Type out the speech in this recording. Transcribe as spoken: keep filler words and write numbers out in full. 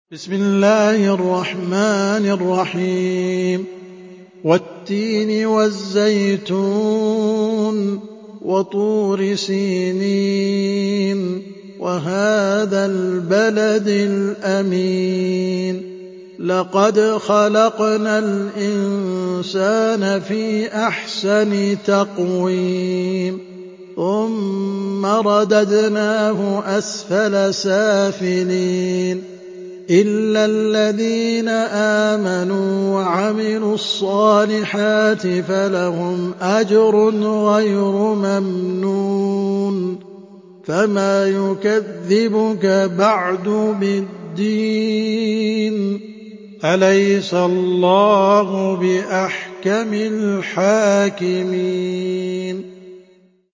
بسم الله الرحمن الرحيم والتين والزيتون وطور سينين وهذا البلد الأمين لقد خلقنا الإنسان في أحسن تقويم ثم رددناه أسفل سافلين إلا الذين آمنوا وعملوا الصالحات فلهم أجر غير ممنون فما يكذبك بعد بالدين أليس الله بأحكم الحاكمين